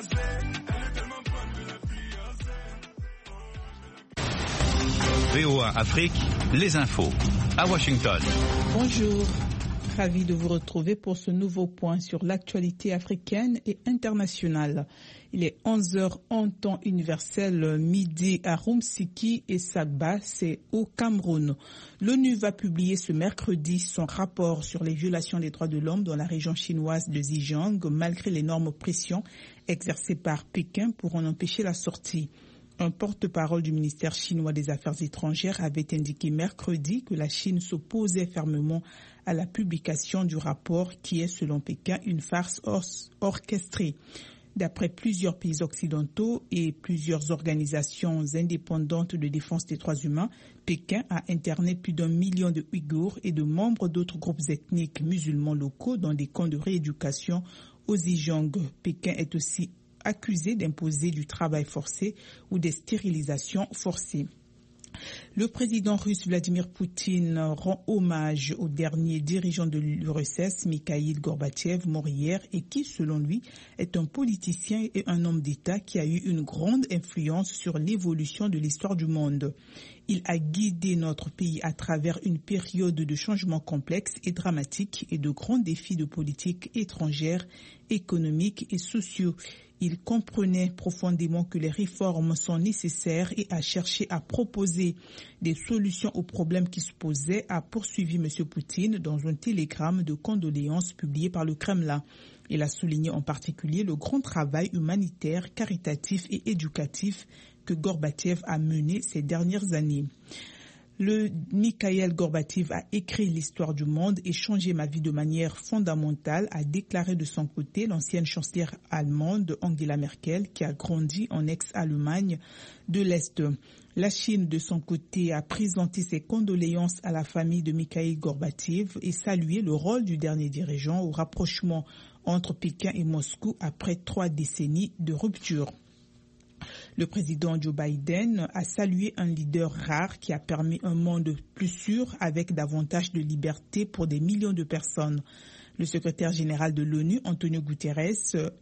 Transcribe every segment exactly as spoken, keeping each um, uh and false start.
V O A Afrique, les infos, à Washington. Bonjour, ravi de vous retrouver pour ce nouveau point sur l'actualité africaine et internationale. Il est onze heures en temps universel, midi à Rumsiki et Sagba, c'est au Cameroun. L'ONU va publier ce mercredi son rapport sur les violations des droits de l'homme dans la région chinoise de Xinjiang, malgré l'énorme pression exercée par Pékin pour en empêcher la sortie. Un porte-parole du ministère chinois des Affaires étrangères avait indiqué mercredi que la Chine s'opposait fermement à la publication du rapport qui est, selon Pékin, une farce or- orchestrée. D'après plusieurs pays occidentaux et plusieurs organisations indépendantes de défense des droits humains, Pékin a interné plus d'un million de Ouïghours et de membres d'autres groupes ethniques musulmans locaux dans des camps de rééducation au Xinjiang. Pékin est aussi accusé d'imposer du travail forcé ou des stérilisations forcées. Le président russe Vladimir Poutine rend hommage au dernier dirigeant de l'U R S S, Mikhaïl Gorbatchev, mort hier, et qui, selon lui, est un politicien et un homme d'État qui a eu une grande influence sur l'évolution de l'histoire du monde. Il a guidé notre pays à travers une période de changements complexes et dramatiques et de grands défis de politique étrangère, économique et sociaux. Il comprenait profondément que les réformes sont nécessaires et a cherché à proposer des solutions aux problèmes qui se posaient, a poursuivi M. Poutine dans un télégramme de condoléances publié par le Kremlin. Il a souligné en particulier le grand travail humanitaire, caritatif et éducatif que Gorbatchev a mené ces dernières années. Le Mikhaïl Gorbatchev a écrit l'histoire du monde et changé ma vie de manière fondamentale, a déclaré de son côté l'ancienne chancelière allemande Angela Merkel, qui a grandi en ex-Allemagne de l'Est. La Chine, de son côté, a présenté ses condoléances à la famille de Mikhaïl Gorbatchev et salué le rôle du dernier dirigeant au rapprochement entre Pékin et Moscou après trois décennies de rupture. Le président Joe Biden a salué un leader rare qui a permis un monde plus sûr avec davantage de liberté pour des millions de personnes. Le secrétaire général de l'ONU, Antonio Guterres,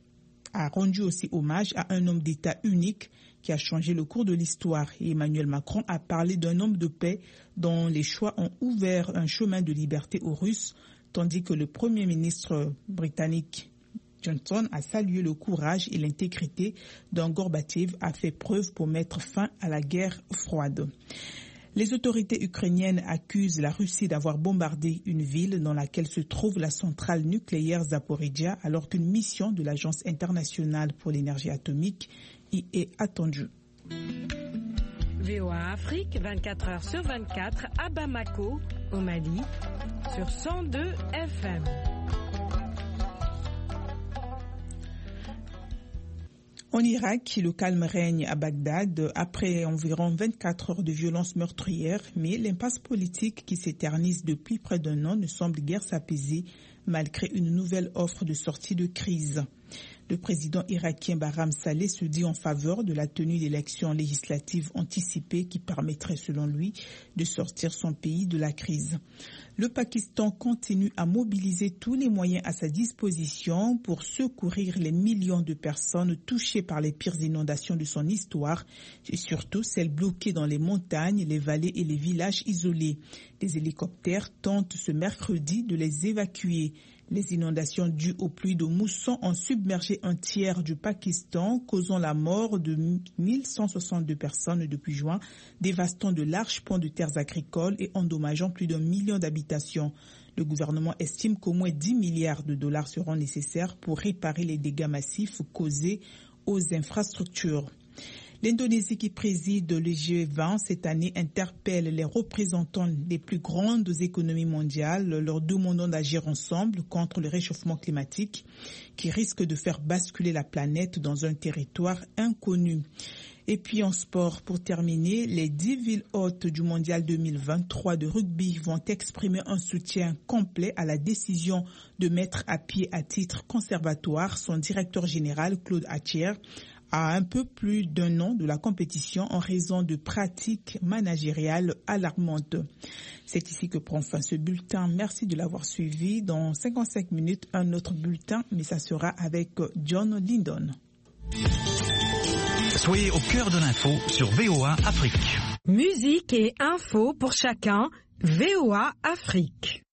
a rendu aussi hommage à un homme d'État unique qui a changé le cours de l'histoire. Et Emmanuel Macron a parlé d'un homme de paix dont les choix ont ouvert un chemin de liberté aux Russes, tandis que le Premier ministre britannique Johnson a salué le courage et l'intégrité dont Gorbatchev a fait preuve pour mettre fin à la guerre froide. Les autorités ukrainiennes accusent la Russie d'avoir bombardé une ville dans laquelle se trouve la centrale nucléaire Zaporizhzhia alors qu'une mission de l'Agence internationale pour l'énergie atomique y est attendue. V O A Afrique, vingt-quatre heures sur vingt-quatre, à Bamako, au Mali, sur cent deux F M. En Irak, le calme règne à Bagdad après environ vingt-quatre heures de violences meurtrières, mais l'impasse politique qui s'éternise depuis près d'un an ne semble guère s'apaiser malgré une nouvelle offre de sortie de crise. Le président irakien Barham Saleh se dit en faveur de la tenue d'élections législatives anticipées qui permettraient, selon lui, de sortir son pays de la crise. Le Pakistan continue à mobiliser tous les moyens à sa disposition pour secourir les millions de personnes touchées par les pires inondations de son histoire, et surtout celles bloquées dans les montagnes, les vallées et les villages isolés. Des hélicoptères tentent ce mercredi de les évacuer. Les inondations dues aux pluies de mousson ont submergé un tiers du Pakistan, causant la mort de mille cent soixante-deux personnes depuis juin, dévastant de larges pans de terres agricoles et endommageant plus d'un million d'habitations. Le gouvernement estime qu'au moins dix milliards de dollars seront nécessaires pour réparer les dégâts massifs causés aux infrastructures. L'Indonésie qui préside le G vingt cette année interpelle les représentants des plus grandes économies mondiales, leur demandant d'agir ensemble contre le réchauffement climatique qui risque de faire basculer la planète dans un territoire inconnu. Et puis en sport, pour terminer, les dix villes hôtes du mondial deux mille vingt-trois de rugby vont exprimer un soutien complet à la décision de mettre à pied à titre conservatoire son directeur général Claude Hattier à un peu plus d'un an de la compétition en raison de pratiques managériales alarmantes. C'est ici que prend fin ce bulletin. Merci de l'avoir suivi. Dans cinquante-cinq minutes, un autre bulletin, mais ça sera avec John Lindon. Soyez au cœur de l'info sur V O A Afrique. Musique et info pour chacun, V O A Afrique.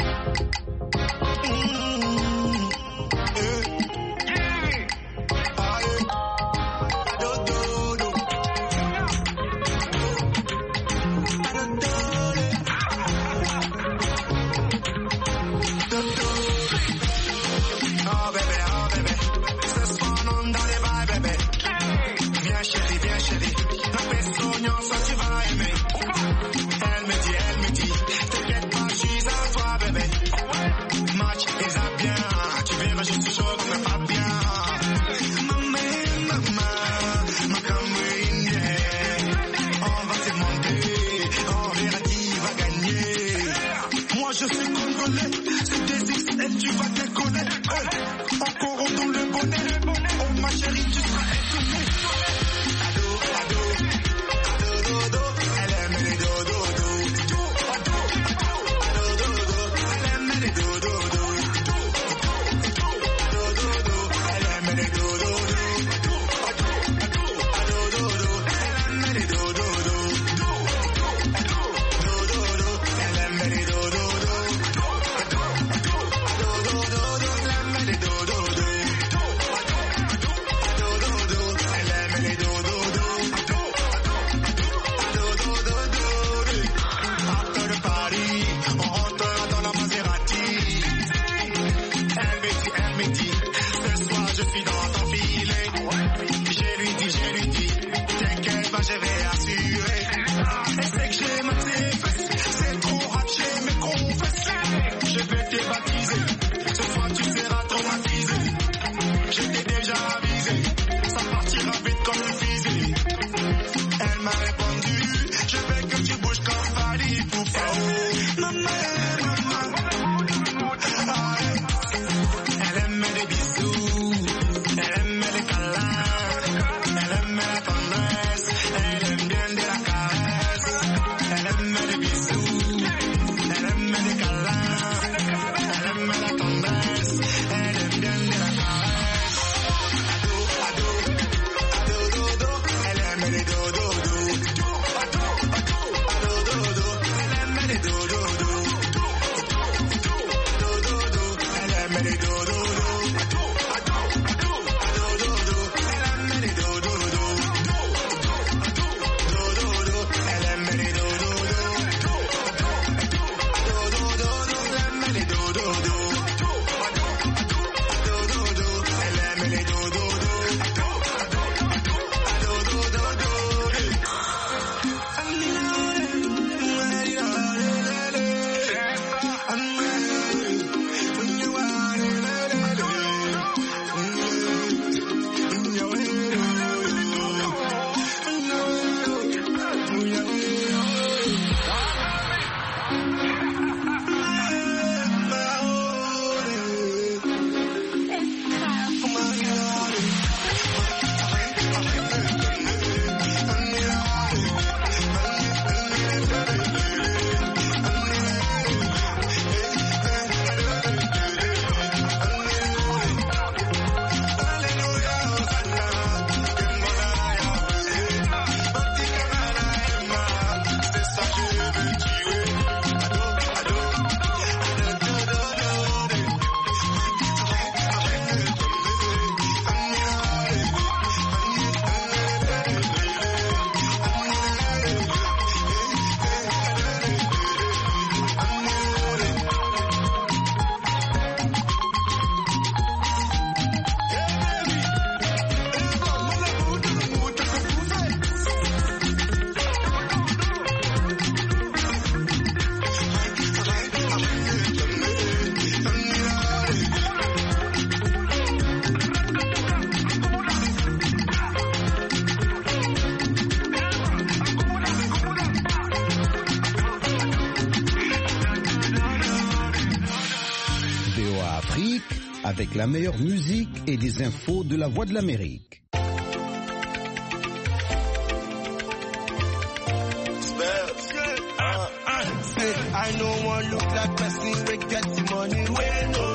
Avec la meilleure musique et les infos de la Voix de l'Amérique. I know one look like person we get the money. We know